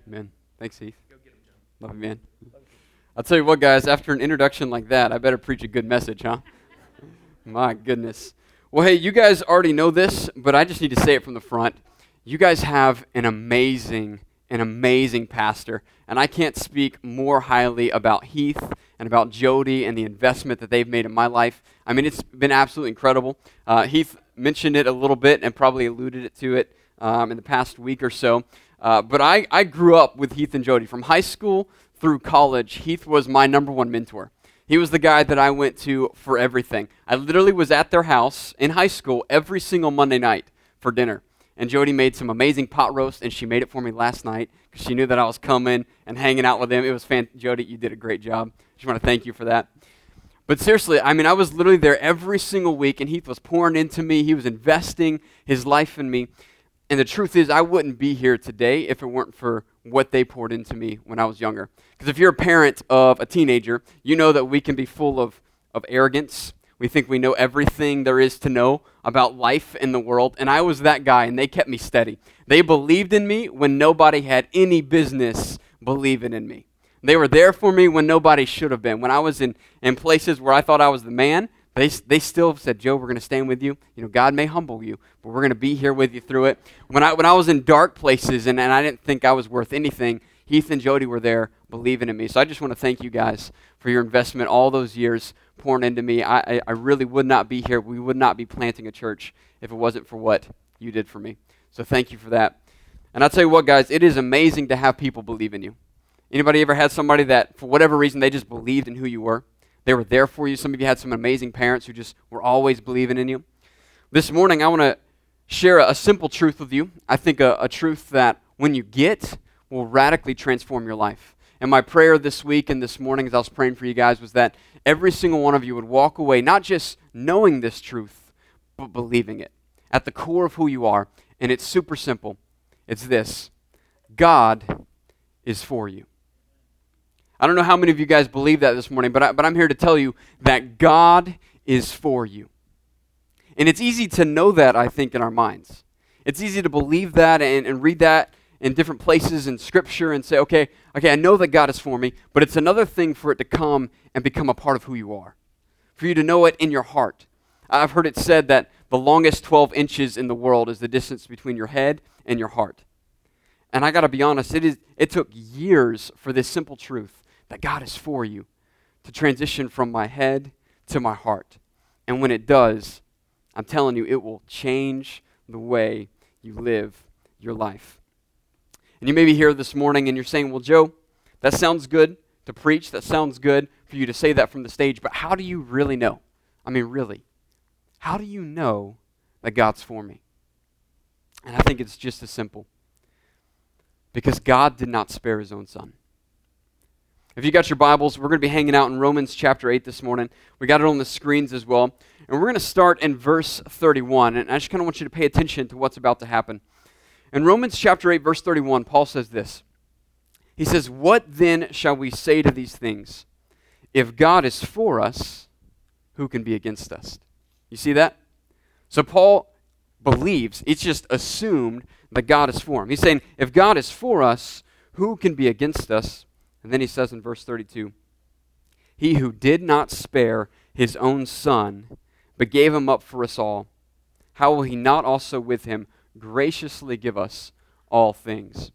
Amen. Thanks, Heath. Love you, man. I'll tell you what, guys, after an introduction like that, I better preach a good message, huh? My goodness. Well, hey, you guys already know this, but I just need to say it from the front. You guys have an amazing pastor, and I can't speak more highly about Heath and about Jody and the investment that they've made in my life. I mean, it's been absolutely incredible. Heath mentioned it a little bit and probably alluded to it in the past week or so. But I grew up with Heath and Jody. From high school through college, Heath was my number one mentor. He was the guy that I went to for everything. I literally was at their house in high school every single Monday night for dinner. And Jody made some amazing pot roast, and she made it for me last night because she knew that I was coming and hanging out with him. It was fantastic. Jody, you did a great job. Just want to thank you for that. But seriously, I mean, I was literally there every single week, and Heath was pouring into me. He was investing his life in me. And the truth is, I wouldn't be here today if it weren't for what they poured into me when I was younger. Because if you're a parent of a teenager, you know that we can be full of arrogance. We think we know everything there is to know about life in the world. And I was that guy, and they kept me steady. They believed in me when nobody had any business believing in me. They were there for me when nobody should have been. When I was in places where I thought I was the man, they still said, Joe, we're going to stand with you. You know, God may humble you, but we're going to be here with you through it. When I was in dark places and I didn't think I was worth anything, Heath and Jody were there believing in me. So I just want to thank you guys for your investment all those years pouring into me. I really would not be here. We would not be planting a church if it wasn't for what you did for me. So thank you for that. And I'll tell you what, guys, it is amazing to have people believe in you. Anybody ever had somebody that, for whatever reason, they just believed in who you were? They were there for you. Some of you had some amazing parents who just were always believing in you. This morning, I want to share a simple truth with you. I think a truth that when you get will radically transform your life. And my prayer this week and this morning as I was praying for you guys was that every single one of you would walk away not just knowing this truth, but believing it at the core of who you are. And it's super simple. It's this: God is for you. I don't know how many of you guys believe that this morning, but I'm here to tell you that God is for you. And it's easy to know that, I think, in our minds. It's easy to believe that and read that in different places in Scripture and say, okay, I know that God is for me, but it's another thing for it to come and become a part of who you are, for you to know it in your heart. I've heard it said that the longest 12 inches in the world is the distance between your head and your heart. And I got to be honest, it took years for this simple truth that God is for you to transition from my head to my heart. And when it does, I'm telling you, it will change the way you live your life. And you may be here this morning and you're saying, well, Joe, that sounds good to preach. That sounds good for you to say that from the stage. But how do you really know? I mean, really, how do you know that God's for me? And I think it's just as simple. Because God did not spare his own son. If you got your Bibles, we're going to be hanging out in Romans chapter 8 this morning. We got it on the screens as well. And we're going to start in verse 31. And I just kind of want you to pay attention to what's about to happen. In Romans chapter 8, verse 31, Paul says this. He says, "What then shall we say to these things? If God is for us, who can be against us?" You see that? So Paul believes, it's just assumed that God is for him. He's saying, if God is for us, who can be against us? And then he says in verse 32, "He who did not spare his own son, but gave him up for us all, how will he not also with him graciously give us all things?"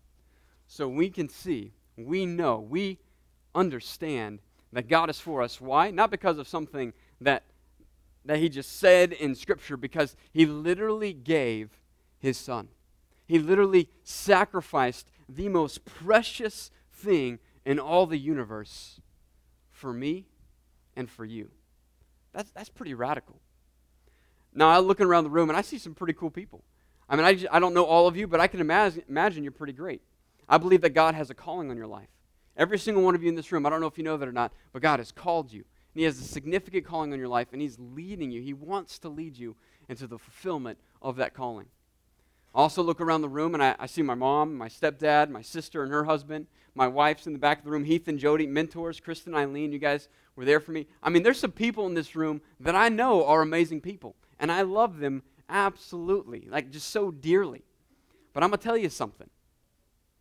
So we can see, we know, we understand that God is for us. Why? Not because of something that he just said in Scripture, because he literally gave his son. He literally sacrificed the most precious thing in all the universe for me and for you. That's pretty radical. Now, I'm looking around the room and I see some pretty cool people. I mean, I don't know all of you, but I can imagine you're pretty great. I believe that God has a calling on your life. Every single one of you in this room, I don't know if you know that or not, but God has called you. And he has a significant calling on your life, and he's leading you. He wants to lead you into the fulfillment of that calling. I also look around the room, and I see my mom, my stepdad, my sister and her husband. My wife's in the back of the room, Heath and Jody, mentors, Kristen, Eileen, you guys were there for me. I mean, there's some people in this room that I know are amazing people, and I love them absolutely, like just so dearly. But I'm going to tell you something.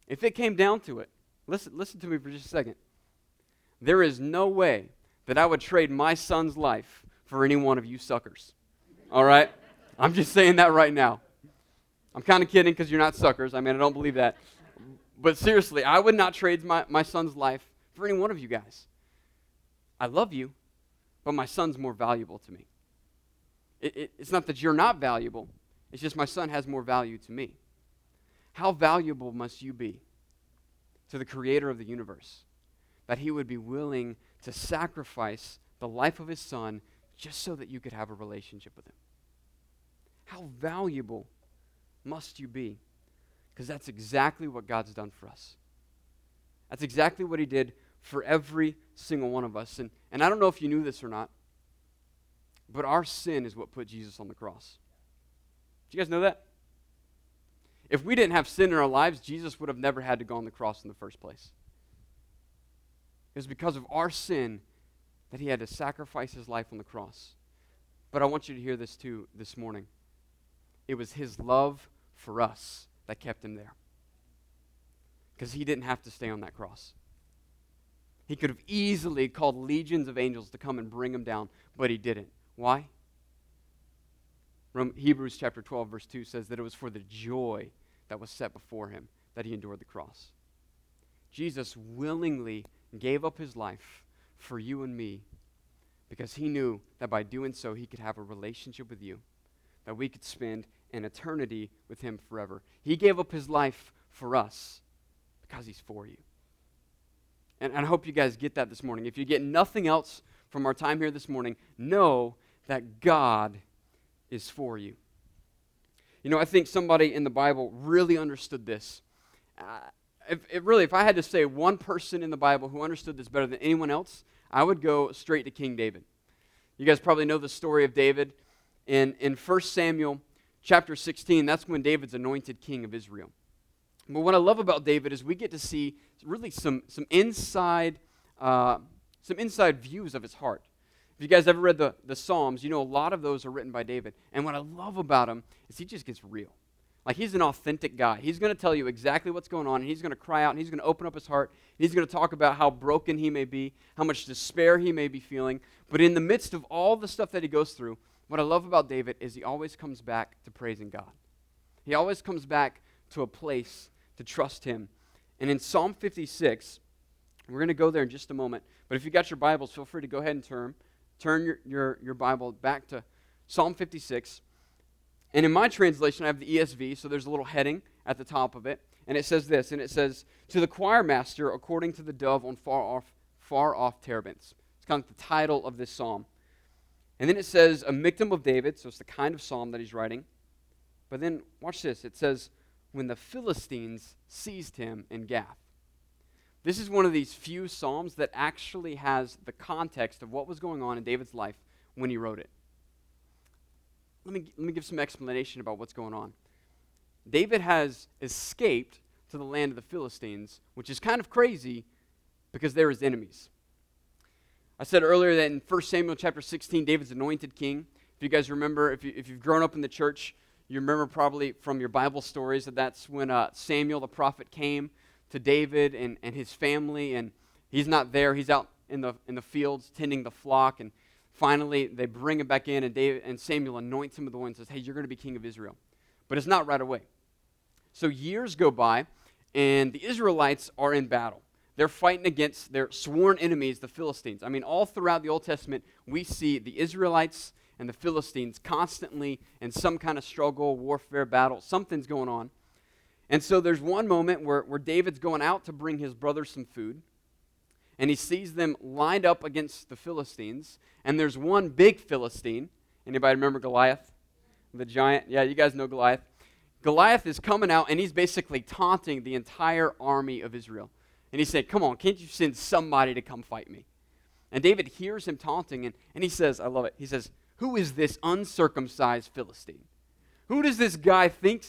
if it came down to it, listen to me for just a second. There is no way that I would trade my son's life for any one of you suckers. All right? I'm just saying that right now. I'm kind of kidding because you're not suckers. I mean, I don't believe that. But seriously, I would not trade my son's life for any one of you guys. I love you, but my son's more valuable to me. It's not that you're not valuable. It's just my son has more value to me. How valuable must you be to the creator of the universe that he would be willing to sacrifice the life of his son just so that you could have a relationship with him? How valuable must you be? Because that's exactly what God's done for us. That's exactly what he did for every single one of us. And I don't know if you knew this or not, but our sin is what put Jesus on the cross. Did you guys know that? If we didn't have sin in our lives, Jesus would have never had to go on the cross in the first place. It was because of our sin that he had to sacrifice his life on the cross. But I want you to hear this too this morning. It was his love for us that kept him there. Because he didn't have to stay on that cross. He could have easily called legions of angels to come and bring him down, but he didn't. Why? Hebrews chapter 12, verse 2 says that it was for the joy that was set before him that he endured the cross. Jesus willingly gave up his life for you and me because he knew that by doing so he could have a relationship with you, that we could spend an eternity with him forever. He gave up his life for us because he's for you. And I hope you guys get that this morning. If you get nothing else from our time here this morning, know that God is for you. You know, I think somebody in the Bible really understood this. If I had to say one person in the Bible who understood this better than anyone else, I would go straight to King David. You guys probably know the story of David. In 1 Samuel chapter 16, that's when David's anointed king of Israel. But what I love about David is we get to see really some inside views of his heart. If you guys ever read the Psalms, you know a lot of those are written by David. And what I love about him is he just gets real. Like he's an authentic guy. He's going to tell you exactly what's going on, and he's going to cry out, and he's going to open up his heart. He's going to talk about how broken he may be, how much despair he may be feeling. But in the midst of all the stuff that he goes through, what I love about David is he always comes back to praising God. He always comes back to a place to trust him. And in Psalm 56, we're going to go there in just a moment. But if you got your Bibles, feel free to go ahead and turn your Bible back to Psalm 56. And in my translation, I have the ESV, so there's a little heading at the top of it. And it says this, and it says, "To the choir master, according to the dove on far off terebinths." It's kind of the title of this psalm. And then it says, "A Miktam of David," so it's the kind of psalm that he's writing. But then, watch this, it says, "When the Philistines seized him in Gath." This is one of these few psalms that actually has the context of what was going on in David's life when he wrote it. Let me give some explanation about what's going on. David has escaped to the land of the Philistines, which is kind of crazy because they're his enemies. I said earlier that in 1 Samuel chapter 16, David's anointed king. If you guys remember, if you've grown up in the church, you remember probably from your Bible stories that that's when Samuel the prophet came to David and his family, and he's not there. He's out in the fields tending the flock, and finally they bring him back in, and Samuel anoints him with the oil and says, "Hey, you're going to be king of Israel." But it's not right away. So years go by, and the Israelites are in battle. They're fighting against their sworn enemies, the Philistines. I mean, all throughout the Old Testament, we see the Israelites and the Philistines constantly in some kind of struggle, warfare, battle. Something's going on. And so there's one moment where David's going out to bring his brothers some food, and he sees them lined up against the Philistines, and there's one big Philistine. Anybody remember Goliath? The giant? Yeah, you guys know Goliath. Goliath is coming out, and he's basically taunting the entire army of Israel. And he said, "Come on, can't you send somebody to come fight me?" And David hears him taunting, and he says, I love it, he says, "Who is this uncircumcised Philistine? Who does this guy think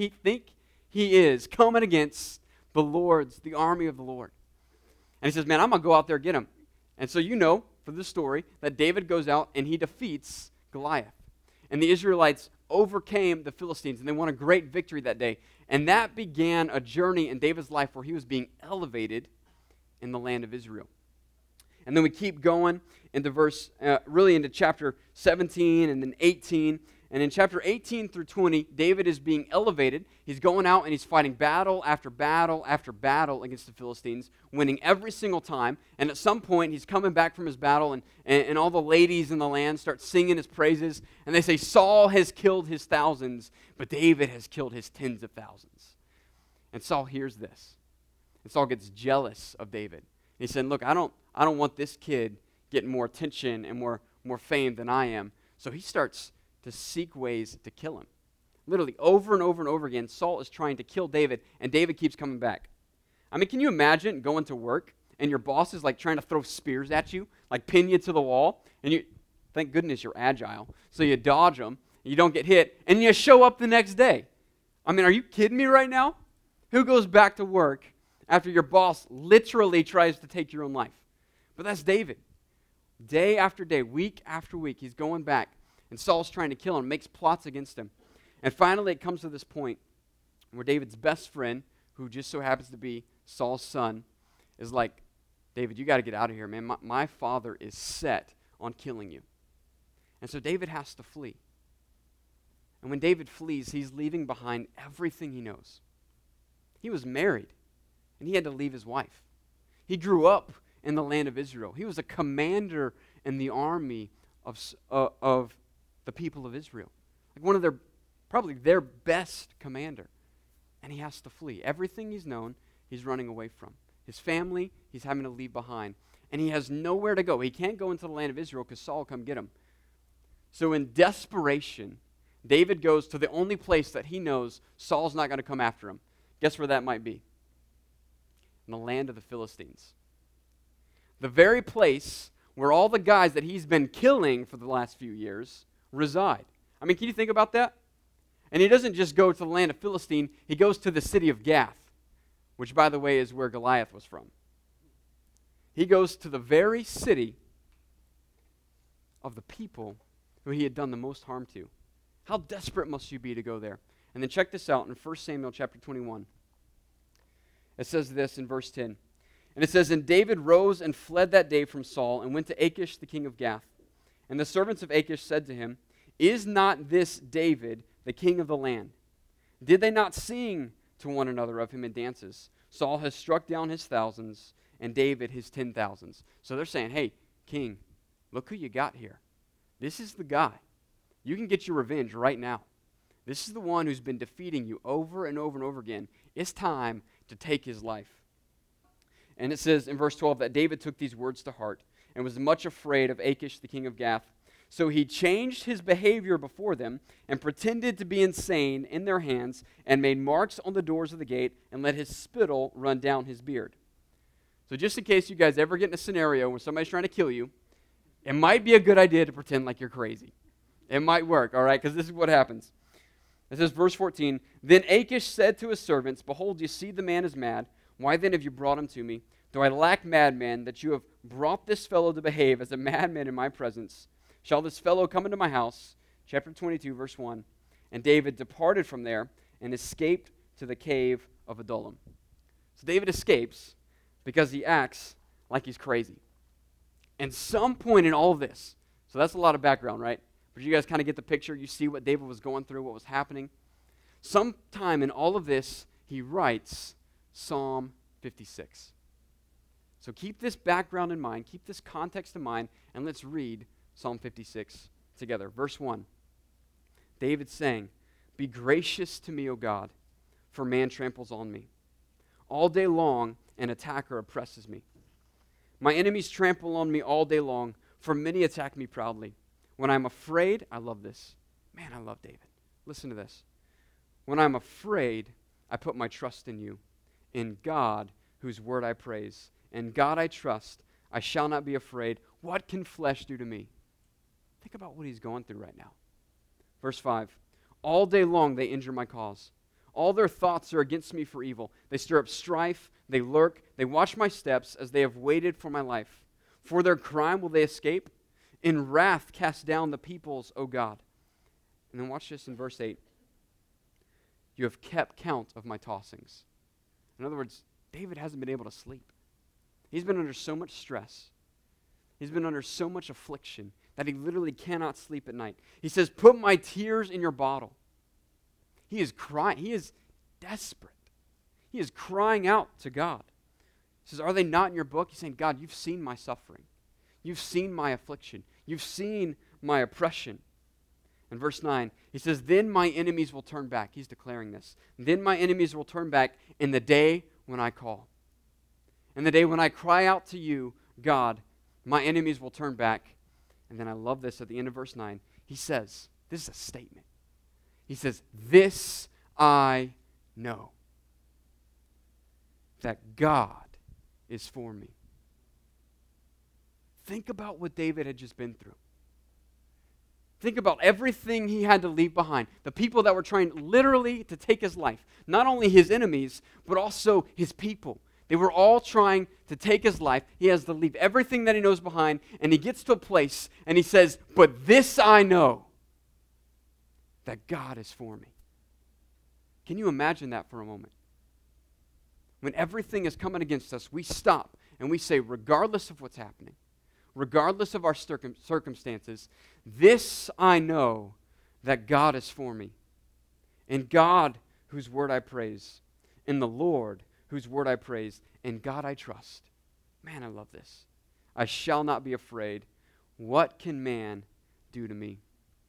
he is coming against the army of the Lord?" And he says, "Man, I'm going to go out there and get him." And so you know, for this story, that David goes out and he defeats Goliath. And the Israelites overcame the Philistines, and they won a great victory that day. And that began a journey in David's life where he was being elevated in the land of Israel. And then we keep going into really into chapter 17 and then 18. And in chapter 18 through 20, David is being elevated. He's going out and he's fighting battle after battle after battle against the Philistines, winning every single time. And at some point, he's coming back from his battle, and all the ladies in the land start singing his praises. And they say, Saul has killed his thousands, but David has killed his tens of thousands. And Saul hears this. And Saul gets jealous of David. And he said, look, I don't want this kid getting more attention and more fame than I am. So he starts to seek ways to kill him. Literally, over and over and over again, Saul is trying to kill David, and David keeps coming back. I mean, can you imagine going to work, and your boss is like trying to throw spears at you, like pin you to the wall, and you, thank goodness you're agile, so you dodge them, you don't get hit, and you show up the next day. I mean, are you kidding me right now? Who goes back to work after your boss literally tries to take your own life? But that's David. Day after day, week after week, he's going back. And Saul's trying to kill him, makes plots against him. And finally, it comes to this point where David's best friend, who just so happens to be Saul's son, is like, David, you got to get out of here, man. My father is set on killing you. And so David has to flee. And when David flees, he's leaving behind everything he knows. He was married, and he had to leave his wife. He grew up in the land of Israel. He was a commander in the army of the people of Israel. Like one of probably their best commander. And he has to flee. Everything he's known, he's running away from. His family, he's having to leave behind. And he has nowhere to go. He can't go into the land of Israel because Saul will come get him. So in desperation, David goes to the only place that he knows Saul's not going to come after him. Guess where that might be? In the land of the Philistines. The very place where all the guys that he's been killing for the last few years reside. I mean, can you think about that? And he doesn't just go to the land of Philistine, he goes to the city of Gath, which, by the way, is where Goliath was from. He goes to the very city of the people who he had done the most harm to. How desperate must you be to go there? And then check this out in 1 Samuel chapter 21. It says this in verse 10. And it says, And David rose and fled that day from Saul and went to Achish the king of Gath. And the servants of Achish said to him, Is not this David, the king of the land? Did they not sing to one another of him in dances? Saul has struck down his thousands, and David his 10,000s. So they're saying, hey, king, look who you got here. This is the guy. You can get your revenge right now. This is the one who's been defeating you over and over and over again. It's time to take his life. And it says in verse 12 that David took these words to heart and was much afraid of Achish, the king of Gath. So he changed his behavior before them and pretended to be insane in their hands and made marks on the doors of the gate and let his spittle run down his beard. So just in case you guys ever get in a scenario where somebody's trying to kill you, it might be a good idea to pretend like you're crazy. It might work, all right, because this is what happens. It says, verse 14, Then Achish said to his servants, Behold, you see the man is mad. Why then have you brought him to me? Do I lack madmen that you have brought this fellow to behave as a madman in my presence? Shall this fellow come into my house? Chapter 22, verse 1. And David departed from there and escaped to the cave of Adullam. So David escapes because he acts like he's crazy. And some point in all of this, so that's a lot of background, right? But you guys kind of get the picture. You see what David was going through, what was happening. Sometime in all of this, he writes Psalm 56. So keep this background in mind, keep this context in mind, and let's read Psalm 56 together. Verse 1, David saying, Be gracious to me, O God, for man tramples on me. All day long an attacker oppresses me. My enemies trample on me all day long, for many attack me proudly. When I'm afraid, I love this. Man, I love David. Listen to this. When I'm afraid, I put my trust in you, in God, whose word I praise. In God I trust. I shall not be afraid. What can flesh do to me? Think about what he's going through right now. Verse 5. All day long they injure my cause. All their thoughts are against me for evil. They stir up strife. They lurk. They watch my steps as they have waited for my life. For their crime will they escape? In wrath cast down the peoples, O God. And then watch this in verse 8. You have kept count of my tossings. In other words, David hasn't been able to sleep. He's been under so much stress. He's been under so much affliction that he literally cannot sleep at night. He says, put my tears in your bottle. He is crying. He is desperate. He is crying out to God. He says, are they not in your book? He's saying, God, you've seen my suffering. You've seen my affliction. You've seen my oppression. In verse 9, he says, then my enemies will turn back. He's declaring this. Then my enemies will turn back in the day when I call. In the day when I cry out to you, God, my enemies will turn back. And then I love this at the end of verse 9. He says, this is a statement. He says, this I know, that God is for me. Think about what David had just been through. Think about everything he had to leave behind. The people that were trying literally to take his life. Not only his enemies, but also his people. They were all trying to take his life. He has to leave everything that he knows behind. And he gets to a place and he says, but this I know, that God is for me. Can you imagine that for a moment? When everything is coming against us, we stop and we say, regardless of what's happening, regardless of our circumstances, this I know, that God is for me. In God, whose word I praise. In the Lord, whose word I praise. In God I trust. Man, I love this. I shall not be afraid. What can man do to me?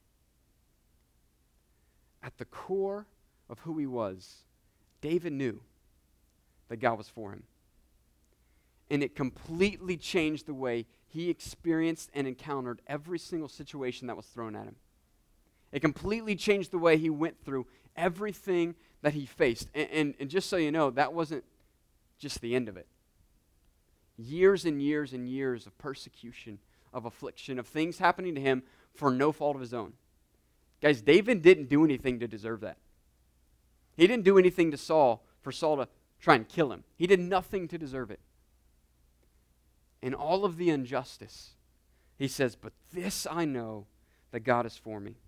At the core of who he was, David knew that God was for him. And it completely changed the way he experienced and encountered every single situation that was thrown at him. It completely changed the way he went through everything that he faced. And just so you know, that wasn't just the end of it. Years and years and years of persecution, of affliction, of things happening to him for no fault of his own. Guys, David didn't do anything to deserve that. He didn't do anything to Saul for Saul to try and kill him. He did nothing to deserve it. In all of the injustice, he says, but this I know, that God is for me.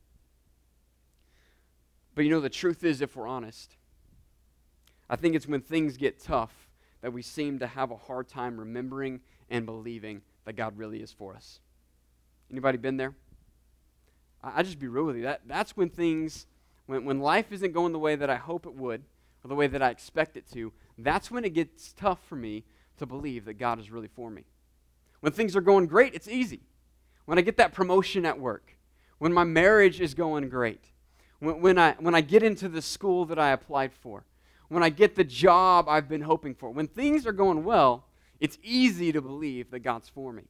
But you know, the truth is, if we're honest, I think it's when things get tough that we seem to have a hard time remembering and believing that God really is for us. Anybody been there? I just be real with you. That's when things, when life isn't going the way that I hope it would, or the way that I expect it to, that's when it gets tough for me to believe that God is really for me. When things are going great, it's easy. When I get that promotion at work, when my marriage is going great, when I get into the school that I applied for, when I get the job I've been hoping for, when things are going well, it's easy to believe that God's for me.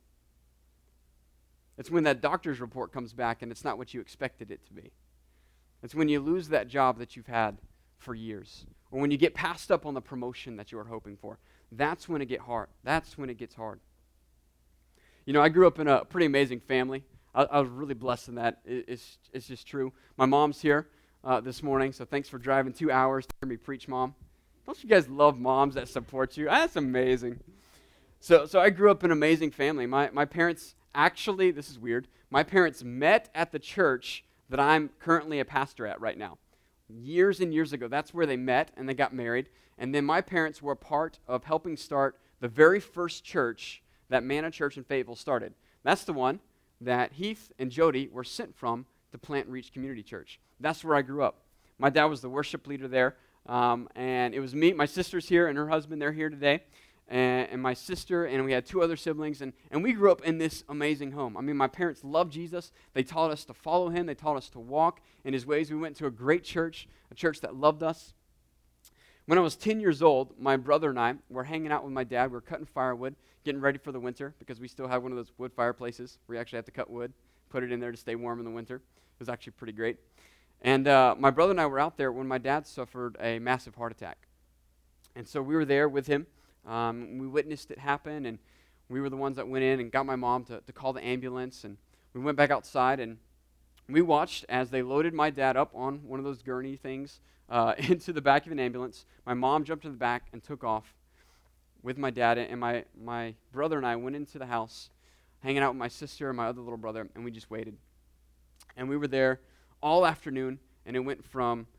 It's when that doctor's report comes back and it's not what you expected it to be. It's when you lose that job that you've had for years, or when you get passed up on the promotion that you were hoping for. That's when it gets hard. That's when it gets hard. You know, I grew up in a pretty amazing family. I was really blessed in that. It's just true. My mom's here this morning, so thanks for driving 2 hours to hear me preach, Mom. Don't you guys love moms that support you? That's amazing. So I grew up in an amazing family. My parents actually, this is weird, my parents met at the church that I'm currently a pastor at right now. Years and years ago, that's where they met and they got married. And then my parents were a part of helping start the very first church that Manna Church in Fayetteville started. That's the one that Heath and Jody were sent from to Plant and Reach Community Church. That's where I grew up. My dad was the worship leader there, and it was me, my sister's here, and her husband, they're here today, and my sister, and we had 2 other siblings, and we grew up in this amazing home. I mean, my parents loved Jesus. They taught us to follow him. They taught us to walk in his ways. We went to a great church, a church that loved us. When I was 10 years old, my brother and I were hanging out with my dad. We were cutting firewood, getting ready for the winter, because we still have one of those wood fireplaces where you actually have to cut wood, put it in there to stay warm in the winter. It was actually pretty great. And my brother and I were out there when my dad suffered a massive heart attack. And so we were there with him. We witnessed it happen, and we were the ones that went in and got my mom to call the ambulance. And we went back outside, and we watched as they loaded my dad up on one of those gurney things into the back of an ambulance. My mom jumped in the back and took off with my dad, and my brother and I went into the house, hanging out with my sister and my other little brother, and we just waited. And we were there all afternoon, and it went from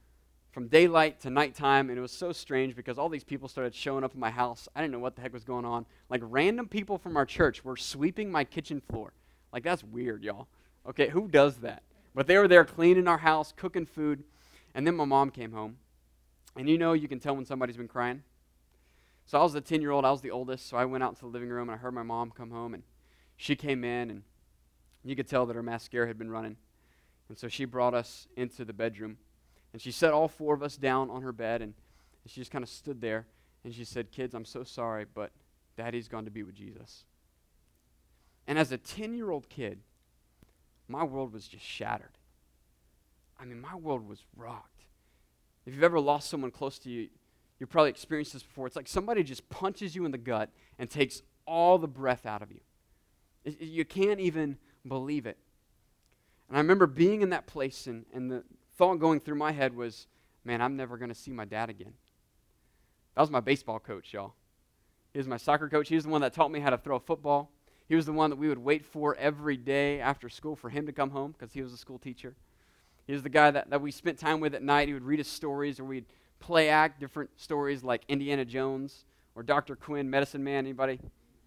from daylight to nighttime, and it was so strange because all these people started showing up at my house. I didn't know what the heck was going on. Like, random people from our church were sweeping my kitchen floor. Like, that's weird, y'all. Okay, who does that? But they were there cleaning our house, cooking food, and then my mom came home. And you can tell when somebody's been crying. So I was the 10-year-old, I was the oldest, so I went out to the living room, and I heard my mom come home, and she came in, and you could tell that her mascara had been running. And so she brought us into the bedroom, and she set all four of us down on her bed, and she just kind of stood there, and she said, "Kids, I'm so sorry, but Daddy's gone to be with Jesus." And as a 10-year-old kid, my world was just shattered. I mean, my world was rocked. If you've ever lost someone close to you, you've probably experienced this before. It's like somebody just punches you in the gut and takes all the breath out of you. You can't even believe it. And I remember being in that place, and the thought going through my head was, man, I'm never going to see my dad again. That was my baseball coach, y'all. He was my soccer coach. He was the one that taught me how to throw a football. He was the one that we would wait for every day after school for him to come home because he was a school teacher. He was the guy that we spent time with at night. He would read us stories, or we'd play act different stories like Indiana Jones or Dr. Quinn, Medicine Man. Anybody?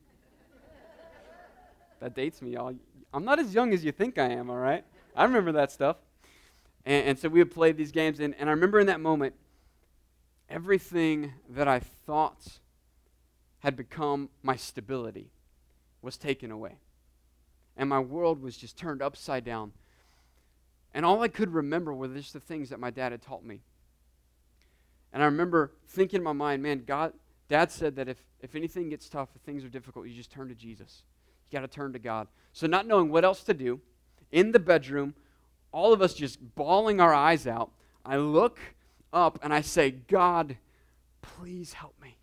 That dates me, y'all. I'm not as young as you think I am, all right? I remember that stuff. And so we would play these games, and I remember in that moment, everything that I thought had become my stability was taken away. And my world was just turned upside down. And all I could remember were just the things that my dad had taught me. And I remember thinking in my mind, man, Dad said that if anything gets tough, if things are difficult, you just turn to Jesus. You got to turn to God. So not knowing what else to do, in the bedroom, all of us just bawling our eyes out, I look up and I say, "God, please help me."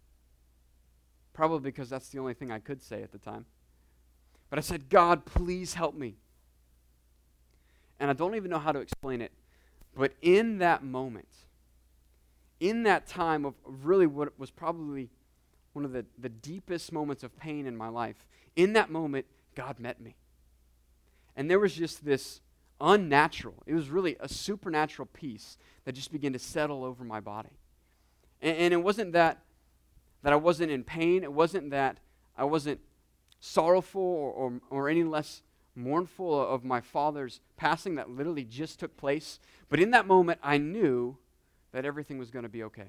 Probably because that's the only thing I could say at the time. But I said, "God, please help me." And I don't even know how to explain it, but in that moment, in that time of really what was probably one of the deepest moments of pain in my life, in that moment, God met me. And there was just this unnatural, it was really a supernatural peace that just began to settle over my body. And it wasn't that I wasn't in pain. It wasn't that I wasn't sorrowful or any less mournful of my father's passing that literally just took place. But in that moment, I knew that everything was going to be okay.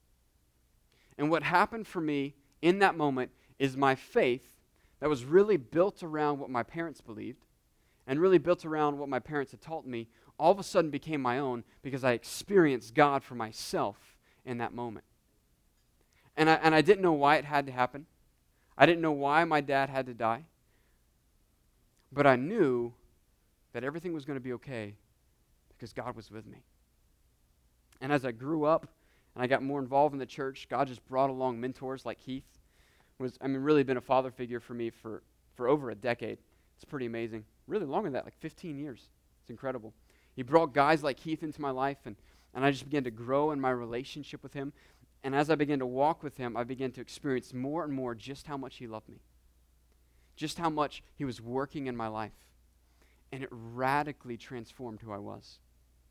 And what happened for me in that moment is my faith that was really built around what my parents believed and really built around what my parents had taught me, all of a sudden became my own because I experienced God for myself in that moment. And I didn't know why it had to happen. I didn't know why my dad had to die. But I knew that everything was going to be okay because God was with me. And as I grew up and I got more involved in the church, God just brought along mentors like Heath. Really been a father figure for me for over a decade. It's pretty amazing. Really longer than that, like 15 years. It's incredible. He brought guys like Heath into my life, and I just began to grow in my relationship with him. And as I began to walk with him, I began to experience more and more just how much he loved me. Just how much he was working in my life. And it radically transformed who I was.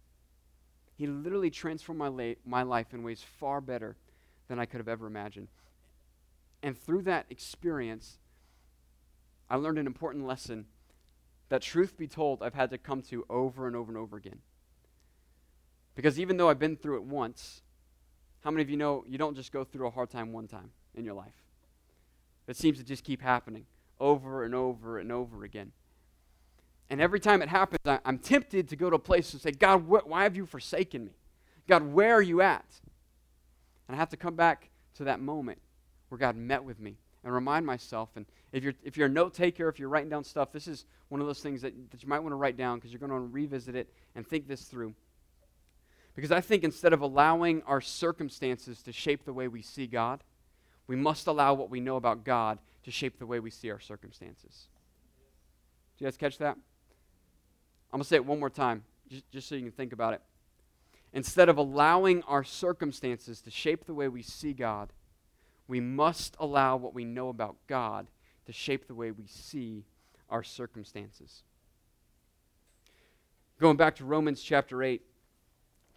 He literally transformed my life in ways far better than I could have ever imagined. And through that experience, I learned an important lesson that, truth be told, I've had to come to over and over and over again. Because even though I've been through it once, how many of you know you don't just go through a hard time one time in your life? It seems to just keep happening over and over and over again. And every time it happens, I'm tempted to go to a place and say, "God, why have you forsaken me? God, where are you at?" And I have to come back to that moment where God met with me and remind myself. And if you're a note taker, if you're writing down stuff, this is one of those things that you might want to write down because you're going to revisit it and think this through. Because I think instead of allowing our circumstances to shape the way we see God, we must allow what we know about God to shape the way we see our circumstances. Did you guys catch that? I'm going to say it one more time, just so you can think about it. Instead of allowing our circumstances to shape the way we see God, we must allow what we know about God to shape the way we see our circumstances. Going back to Romans chapter 8,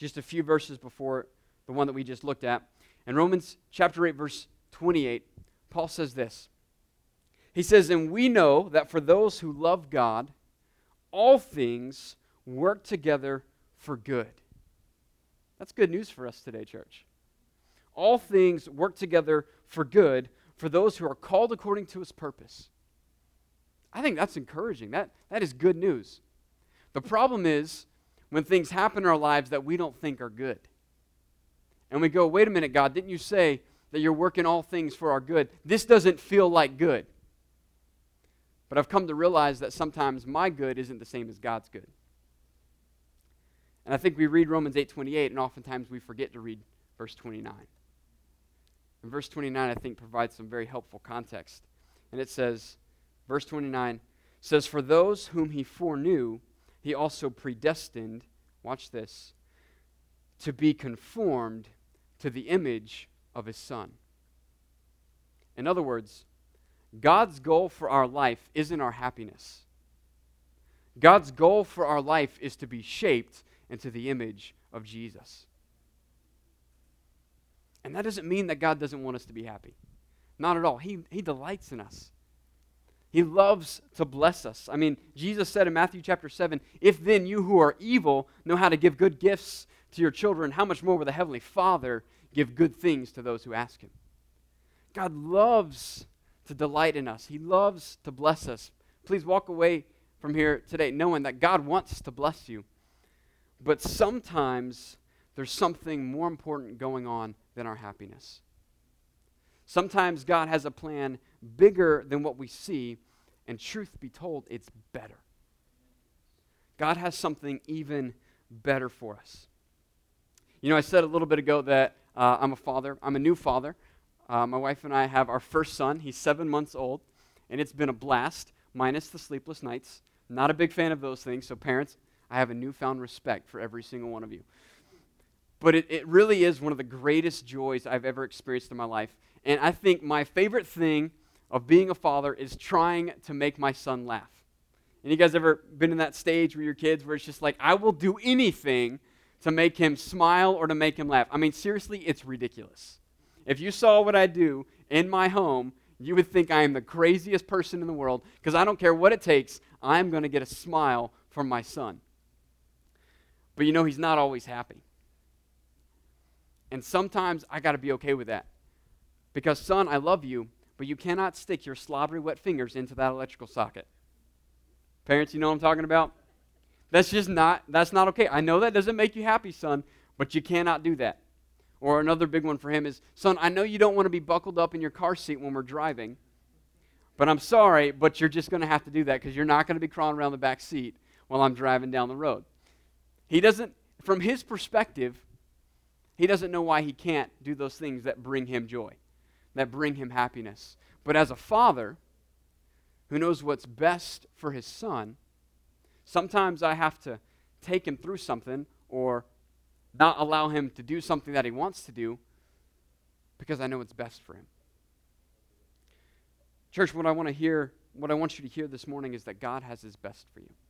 just a few verses before the one that we just looked at. In Romans chapter 8, verse 28, Paul says this. He says, "And we know that for those who love God, all things work together for good." That's good news for us today, church. All things work together for good for those who are called according to his purpose. I think that's encouraging. That is good news. The problem is when things happen in our lives that we don't think are good. And we go, wait a minute, God, didn't you say that you're working all things for our good? This doesn't feel like good. But I've come to realize that sometimes my good isn't the same as God's good. And I think we read Romans 8:28, and oftentimes we forget to read verse 29. And verse 29, I think, provides some very helpful context. And it says, verse 29 says, "For those whom he foreknew, he also predestined," watch this, "to be conformed to the image of his Son." In other words, God's goal for our life isn't our happiness. God's goal for our life is to be shaped into the image of Jesus. And that doesn't mean that God doesn't want us to be happy. Not at all. He delights in us. He loves to bless us. I mean, Jesus said in Matthew chapter 7, "If then you who are evil know how to give good gifts to your children, how much more will the Heavenly Father give good things to those who ask him?" God loves to delight in us. He loves to bless us. Please walk away from here today knowing that God wants to bless you. But sometimes there's something more important going on than our happiness. Sometimes God has a plan bigger than what we see, and truth be told, it's better. God has something even better for us. You know, I said a little bit ago that I'm a father. I'm a new father. My wife and I have our first son. He's 7 months old, and it's been a blast, minus the sleepless nights. Not a big fan of those things, so parents, I have a newfound respect for every single one of you. But it really is one of the greatest joys I've ever experienced in my life. And I think my favorite thing of being a father is trying to make my son laugh. And you guys ever been in that stage with your kids where it's just like, I will do anything to make him smile or to make him laugh? I mean, seriously, it's ridiculous. If you saw what I do in my home, you would think I am the craziest person in the world because I don't care what it takes. I'm going to get a smile from my son. But you know, he's not always happy. And sometimes I got to be okay with that. Because, son, I love you, but you cannot stick your slobbery wet fingers into that electrical socket. Parents, you know what I'm talking about? That's not okay. I know that doesn't make you happy, son, but you cannot do that. Or another big one for him is, son, I know you don't want to be buckled up in your car seat when we're driving, but I'm sorry, but you're just going to have to do that because you're not going to be crawling around the back seat while I'm driving down the road. He doesn't, from his perspective, he doesn't know why he can't do those things that bring him joy, that bring him happiness. But as a father who knows what's best for his son, sometimes I have to take him through something or not allow him to do something that he wants to do because I know what's best for him. Church, what I want you to hear this morning is that God has his best for you.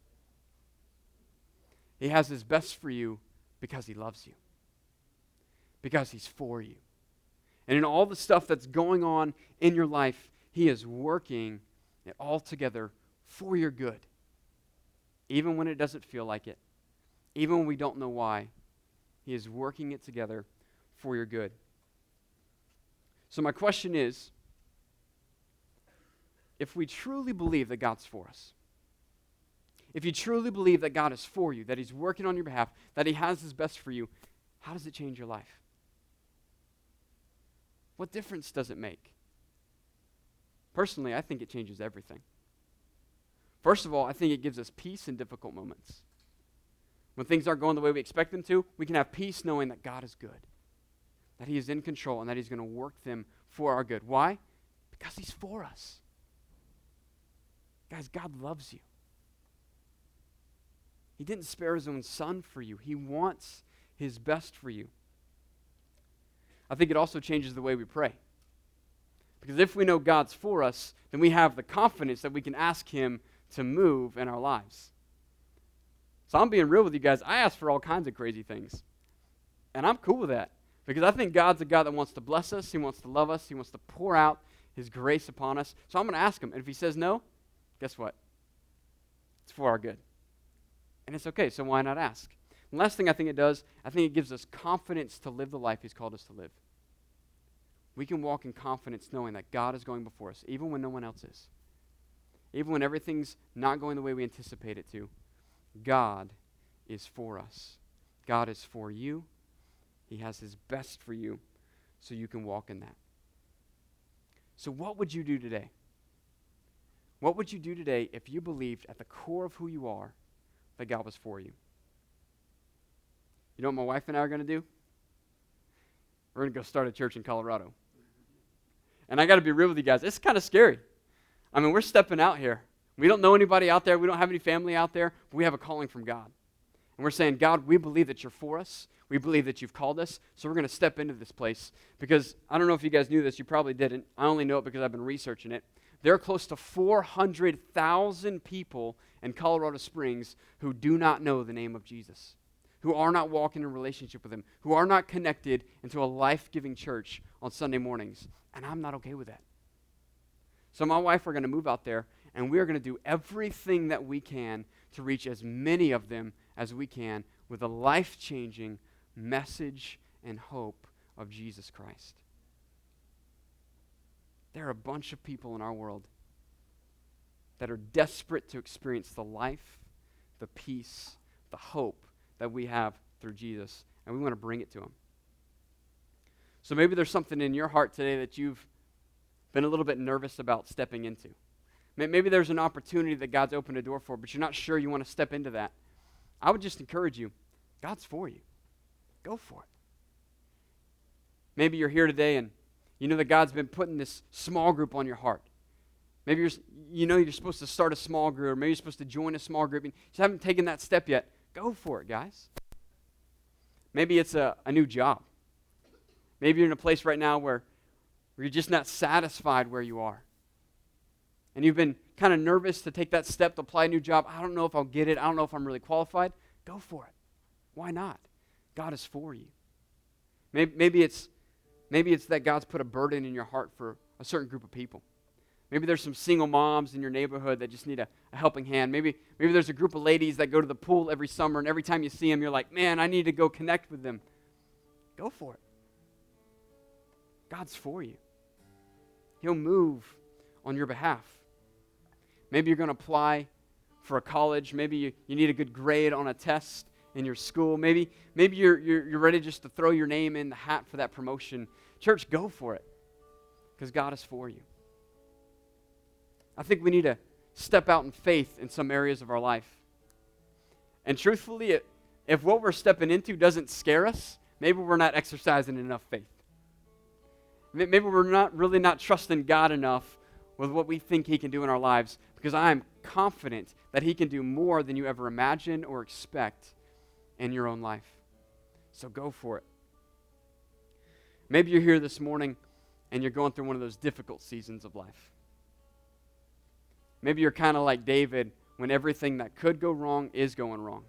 He has his best for you because he loves you, because he's for you. And in all the stuff that's going on in your life, he is working it all together for your good. Even when it doesn't feel like it, even when we don't know why, he is working it together for your good. So my question is, if we truly believe that God's for us, if you truly believe that God is for you, that he's working on your behalf, that he has his best for you, how does it change your life? What difference does it make? Personally, I think it changes everything. First of all, I think it gives us peace in difficult moments. When things aren't going the way we expect them to, we can have peace knowing that God is good, that he is in control, and that he's going to work them for our good. Why? Because he's for us. Guys, God loves you. He didn't spare his own son for you. He wants his best for you. I think it also changes the way we pray. Because if we know God's for us, then we have the confidence that we can ask him to move in our lives. So I'm being real with you guys. I ask for all kinds of crazy things. And I'm cool with that because I think God's a God that wants to bless us. He wants to love us. He wants to pour out his grace upon us. So I'm going to ask him. And if he says no, guess what? It's for our good. And it's okay, so why not ask? And last thing I think it does, I think it gives us confidence to live the life he's called us to live. We can walk in confidence knowing that God is going before us, even when no one else is. Even when everything's not going the way we anticipate it to, God is for us. God is for you. He has his best for you, so you can walk in that. So what would you do today? What would you do today if you believed at the core of who you are that God was for you? You know what my wife and I are going to do? We're going to go start a church in Colorado. And I got to be real with you guys. It's kind of scary. I mean, we're stepping out here. We don't know anybody out there. We don't have any family out there. But we have a calling from God. And we're saying, God, we believe that you're for us. We believe that you've called us. So we're going to step into this place. Because I don't know if you guys knew this. You probably didn't. I only know it because I've been researching it. There are close to 400,000 people in Colorado Springs who do not know the name of Jesus, who are not walking in a relationship with him, who are not connected into a life-giving church on Sunday mornings. And I'm not okay with that. So my wife are going to move out there, and we are going to do everything that we can to reach as many of them as we can with a life-changing message and hope of Jesus Christ. There are a bunch of people in our world that are desperate to experience the life, the peace, the hope that we have through Jesus, and we want to bring it to them. So maybe there's something in your heart today that you've been a little bit nervous about stepping into. Maybe there's an opportunity that God's opened a door for, but you're not sure you want to step into that. I would just encourage you, God's for you. Go for it. Maybe you're here today and you know that God's been putting this small group on your heart. Maybe you're supposed to start a small group, or maybe you're supposed to join a small group, and you just haven't taken that step yet. Go for it, guys. Maybe it's a new job. Maybe you're in a place right now where you're just not satisfied where you are. And you've been kind of nervous to take that step to apply a new job. I don't know if I'll get it. I don't know if I'm really qualified. Go for it. Why not? God is for you. Maybe it's that God's put a burden in your heart for a certain group of people. Maybe there's some single moms in your neighborhood that just need a helping hand. Maybe there's a group of ladies that go to the pool every summer, and every time you see them, you're like, man, I need to go connect with them. Go for it. God's for you. He'll move on your behalf. Maybe you're going to apply for a college. Maybe you need a good grade on a test in your school. Maybe you're ready just to throw your name in the hat for that promotion. Church, go for it, because God is for you. I think we need to step out in faith in some areas of our life. And truthfully, if what we're stepping into doesn't scare us, maybe we're not exercising enough faith. Maybe we're not trusting God enough with what we think he can do in our lives, because I am confident that he can do more than you ever imagine or expect in your own life. So go for it. Maybe you're here this morning and you're going through one of those difficult seasons of life. Maybe you're kind of like David when everything that could go wrong is going wrong.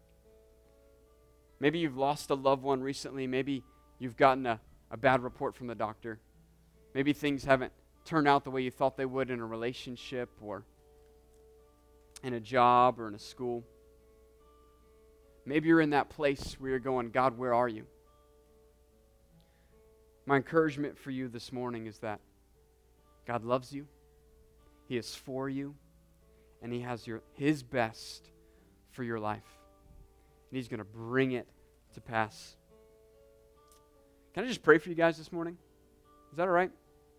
Maybe you've lost a loved one recently. Maybe you've gotten a bad report from the doctor. Maybe things haven't turned out the way you thought they would in a relationship or in a job or in a school. Maybe you're in that place where you're going, God, where are you? My encouragement for you this morning is that God loves you. He is for you. And he has his best for your life. And he's going to bring it to pass. Can I just pray for you guys this morning? Is that all right?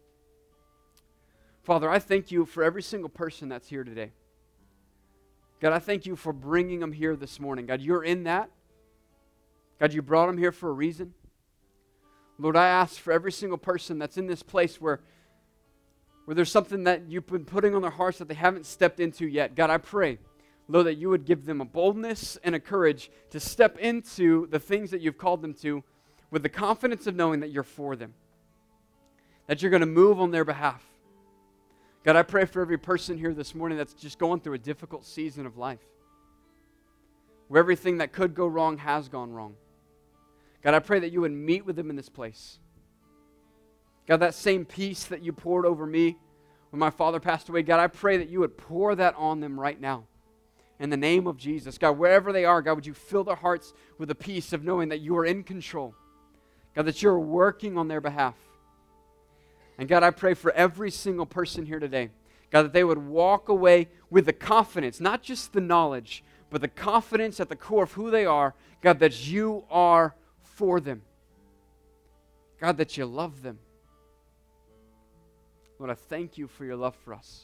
Father, I thank you for every single person that's here today. God, I thank you for bringing them here this morning. God, you're in that. God, you brought them here for a reason. Lord, I ask for every single person that's in this place where there's something that you've been putting on their hearts that they haven't stepped into yet. God, I pray, Lord, that you would give them a boldness and a courage to step into the things that you've called them to with the confidence of knowing that you're for them, that you're going to move on their behalf. God, I pray for every person here this morning that's just going through a difficult season of life, where everything that could go wrong has gone wrong. God, I pray that you would meet with them in this place. God, that same peace that you poured over me when my father passed away, God, I pray that you would pour that on them right now. In the name of Jesus. God, wherever they are, God, would you fill their hearts with the peace of knowing that you are in control. God, that you're working on their behalf. And God, I pray for every single person here today, God, that they would walk away with the confidence, not just the knowledge, but the confidence at the core of who they are, God, that you are for them. God, that you love them. Lord, I thank you for your love for us.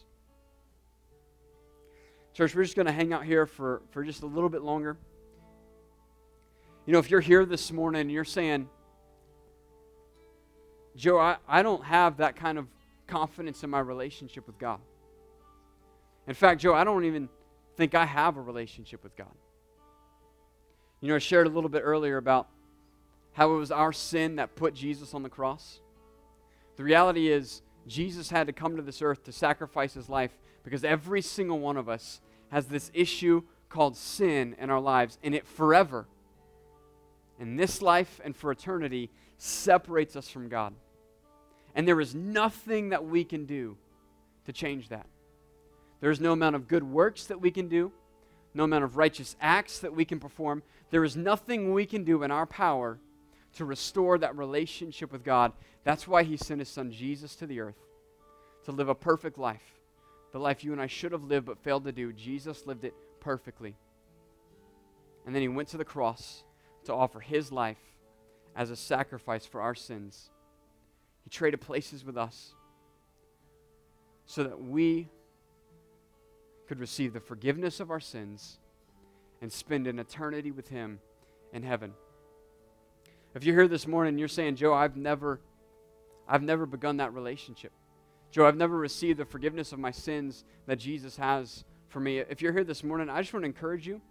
Church, we're just going to hang out here for just a little bit longer. You know, if you're here this morning and you're saying, Joe, I don't have that kind of confidence in my relationship with God. In fact, Joe, I don't even think I have a relationship with God. You know, I shared a little bit earlier about how it was our sin that put Jesus on the cross. The reality is, Jesus had to come to this earth to sacrifice his life because every single one of us has this issue called sin in our lives, and it forever, in this life and for eternity, separates us from God. And there is nothing that we can do to change that. There's no amount of good works that we can do, no amount of righteous acts that we can perform. There is nothing we can do in our power to restore that relationship with God. That's why he sent his son Jesus to the earth to live a perfect life. The life you and I should have lived but failed to do. Jesus lived it perfectly. And then he went to the cross to offer his life as a sacrifice for our sins. He traded places with us so that we could receive the forgiveness of our sins and spend an eternity with him in heaven. If you're here this morning and you're saying, Joe, I've never begun that relationship. Joe, I've never received the forgiveness of my sins that Jesus has for me. If you're here this morning, I just want to encourage you.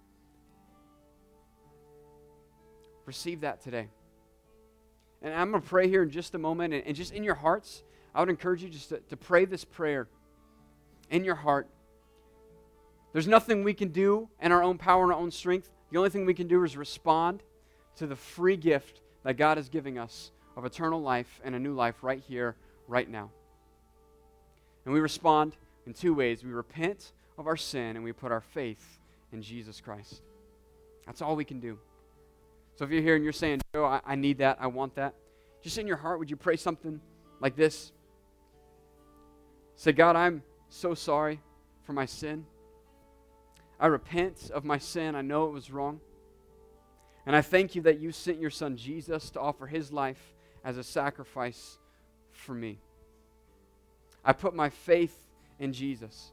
Receive that today. And I'm going to pray here in just a moment. And just in your hearts, I would encourage you just to pray this prayer in your heart. There's nothing we can do in our own power and our own strength. The only thing we can do is respond to the free gift that God is giving us of eternal life and a new life right here, right now. And we respond in two ways. We repent of our sin and we put our faith in Jesus Christ. That's all we can do. So if you're here and you're saying, Joe, I need that, I want that, just in your heart, would you pray something like this? Say, God, I'm so sorry for my sin. I repent of my sin. I know it was wrong. And I thank you that you sent your son Jesus to offer his life as a sacrifice for me. I put my faith in Jesus,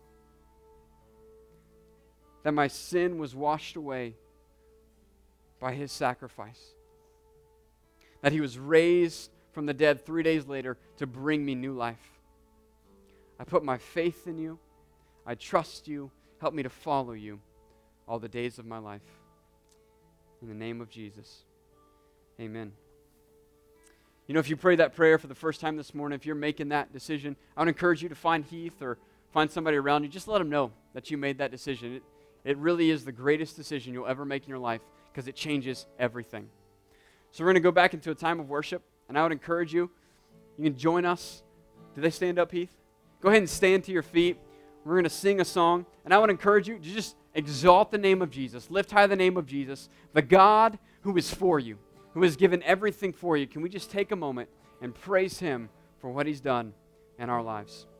that my sin was washed away by his sacrifice, that he was raised from the dead 3 days later to bring me new life. I put my faith in you. I trust you. Help me to follow you all the days of my life. In the name of Jesus, amen. You know, if you prayed that prayer for the first time this morning, if you're making that decision, I would encourage you to find Heath or find somebody around you. Just let them know that you made that decision. It really is the greatest decision you'll ever make in your life because it changes everything. So we're going to go back into a time of worship, and I would encourage you, you can join us. Do they stand up, Heath? Go ahead and stand to your feet. We're going to sing a song, and I would encourage you to just exalt the name of Jesus. Lift high the name of Jesus, the God who is for you, who has given everything for you. Can we just take a moment and praise him for what he's done in our lives?